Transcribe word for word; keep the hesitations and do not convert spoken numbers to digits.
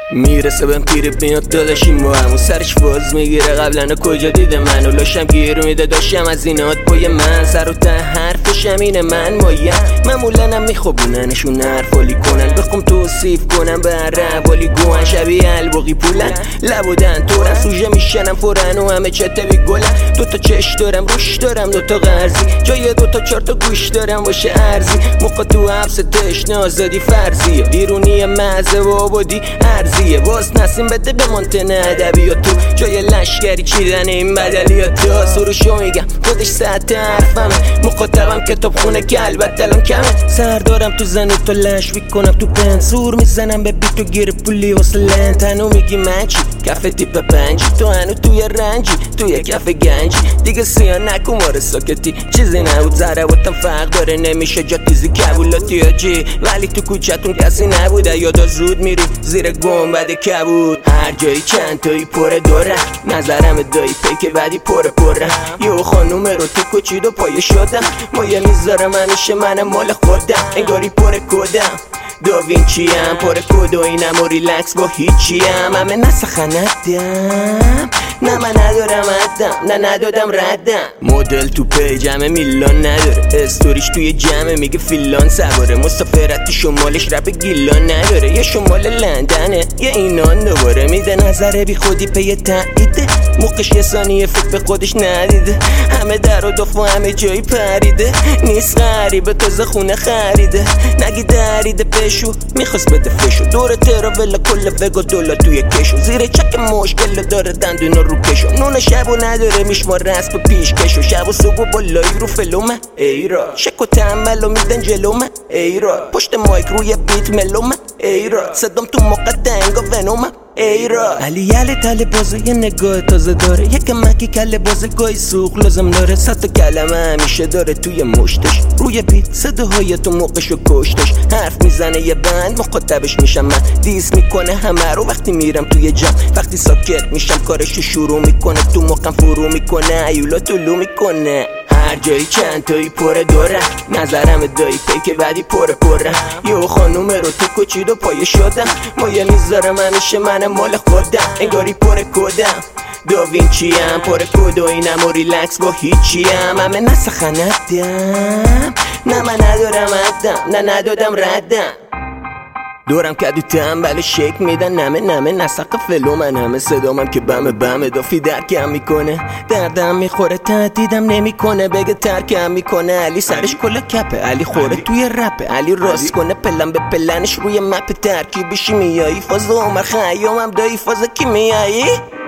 میرسه بهم پیر میاد داداشیم با همون سرش فاز میگیره قبلا کجا دیده منو لاشم گیر میده داشتم از اینات بای من سر و ته حرفشم اینه من مایم معمولنم میخوابوننشون حرفالی کنن بخوام توصیف کنم به روالی گوهن شبیه الباقی پولن لبودن تورن سوژه میشنم فورن و همه چته بی گلن دوتا چش دارم روش دارم دوتا قرضی جای دوتا چهار تا گوش دارم باشه ارزی موقع تو حبس تشنه آزادی فرضیه بیرونی مزه و آبادی ارزیه باز نسیم بده به مانتن ادبیات تو جای لشگری چیدن این بدلیات تو سروشو میگم خودش ساعت حرفمه مخاطبم کتاب خونه که البته الان کمه سر دارم تو زنی تو لشوی کنم تو پنج زور میزنم به بیتو گیر پولی واسه لن تنو میگی من چی کف تیپ پنجی تو هنو توی رنجی توی کف گنجی دیگه سیاه نکن ماره ساکتی چیزی نبود ضرباتم فرق داره نمیشه جا تیزی کبولاتی آجی ولی تو کوچتون کسی نبوده یادا زود میری زیر گنبد کبود هر جایی چند تایی پره دوره نظرم دایی پیک بعدی پره پره یه خانوم رو تو کچید و پایه شدم مایه میذارم همیشه منم مال خودم انگاری پره کدم داوینچی ام پاره کد و اینم و ریلکس با هیچی ام همه نسخندم نه من ندارم عدم نه ندادم ردم مدل تو پیجمه میلان نداره استوریش توی جمعه میگه فیلان سواره مسافرت شمالش رپ گیلان نداره یه شمال لندنه یه اینان دوباره میده نظره بی خودی پی تاییده موقعش یه ثانیه فکر به خودش ندیده همه در و دف و همه جایی پریده نیست غریبه تازه خونه خریده نگی دریده بشو میخواست بده فشو دور تراولا کل وگا دولا توی کشو زیر چک مشکل داره دندونا رو کشو نون شبو نداره میشمار رسم پیش کشو شب و صبح و بالایی رو فلومه ایرا شک و تحملو میدن جلومه ایرا پشت مایک روی بیت ملومه ایرا صدام تو موقع دنگا ونومه ایرا علی یلی تله بازه یه نگاه تازه داره یک مکی کله بازه گاهی سوخ لازم داره صد تا کلمه همیشه داره توی مشتش روی بیت صداهای تو موقعشو کشتش حرف میزنه یه بند مخاطبش میشم من دیس میکنه همه رو وقتی میرم توی جمع وقتی ساکت میشم کارشو شروع میکنه تو موقعم فرو میکنه ایولا طلو میکنه هر جایی چند تایی پره دوره نظرم دایی پیک بعدی پره پره یه خانوم رو تو کچید و پایه شدم مایه میذارم همیشه منم مال خودم انگاری پره کدم داوینچی ام پره کد و اینم و ریلکس با هیچی ام همه نسخندم نه من ندارم عدم نه ندادم ردم دورم کدو تنبل شک میدن نمه نمه نسق فلو من همه صدامم که بمه بمه دافی درکم میکنه دردم میخوره تهدیدم نمیکنه بگه ترکم میکنه علی سرش کلا کپه علی خوره توی رپه علی راست کنه پلن به پلنش روی مپ ترکیبشی میایی فاز عمر خیامم دایی فاز کی میایی